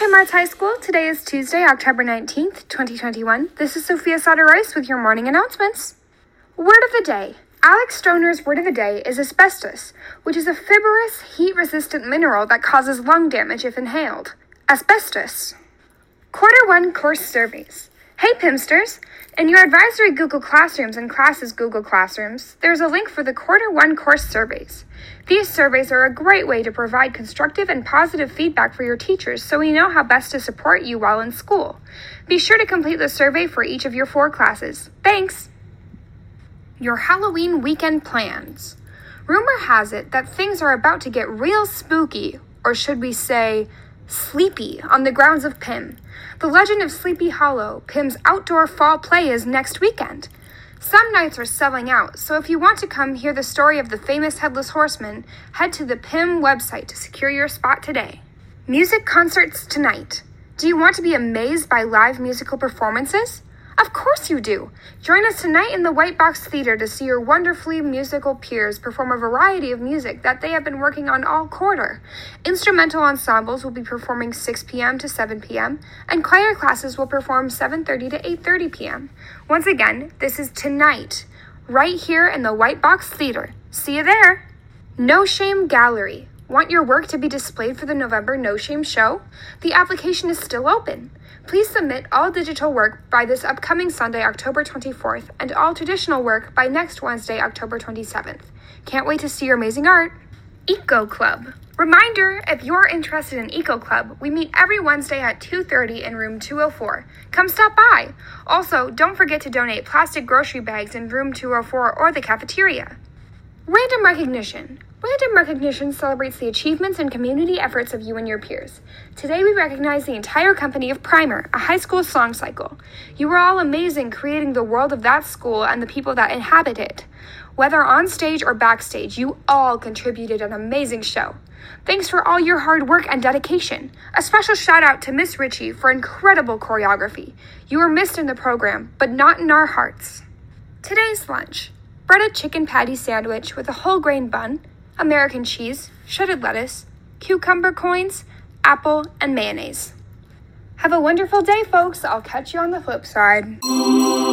Martz High School. Today is Tuesday, October 19th, 2021. This is Sophia Sauter-Rice with your morning announcements. Word of the day. Alex Stroner's word of the day is asbestos, which is a fibrous, heat-resistant mineral that causes lung damage if inhaled. Asbestos. Quarter 1 course surveys. Hey Pimsters! In your advisory Google Classrooms and classes Google Classrooms, there's a link for the Quarter 1 course surveys. These surveys are a great way to provide constructive and positive feedback for your teachers so we know how best to support you while in school. Be sure to complete the survey for each of your 4 classes. Thanks! Your Halloween weekend plans. Rumor has it that things are about to get real spooky, or should we say, sleepy, on the grounds of PIM. The Legend of Sleepy Hollow, PIM's outdoor fall play, is next weekend. Some nights are selling out, so if you want to come hear the story of the famous Headless Horseman, head to the PIM website to secure your spot today. Music concerts tonight. Do you want to be amazed by live musical performances? Of course you do! Join us tonight in the White Box Theater to see your wonderfully musical peers perform a variety of music that they have been working on all quarter. Instrumental ensembles will be performing 6 p.m. to 7 p.m., and choir classes will perform 7:30 to 8:30 p.m. Once again, this is tonight, right here in the White Box Theater. See you there! No Shame Gallery. Want your work to be displayed for the November No Shame show? The application is still open. Please submit all digital work by this upcoming Sunday, October 24th, and all traditional work by next Wednesday, October 27th. Can't wait to see your amazing art. Eco Club. Reminder, if you're interested in Eco Club, we meet every Wednesday at 2:30 in room 204. Come stop by. Also, don't forget to donate plastic grocery bags in room 204 or the cafeteria. Random recognition. Random recognition celebrates the achievements and community efforts of you and your peers. Today we recognize the entire company of Primer, a high school song cycle. You were all amazing creating the world of that school and the people that inhabit it. Whether on stage or backstage, you all contributed an amazing show. Thanks for all your hard work and dedication. A special shout out to Miss Ritchie for incredible choreography. You were missed in the program, but not in our hearts. Today's lunch. Breaded chicken patty sandwich with a whole grain bun, American cheese, shredded lettuce, cucumber coins, apple, and mayonnaise. Have a wonderful day, folks. I'll catch you on the flip side.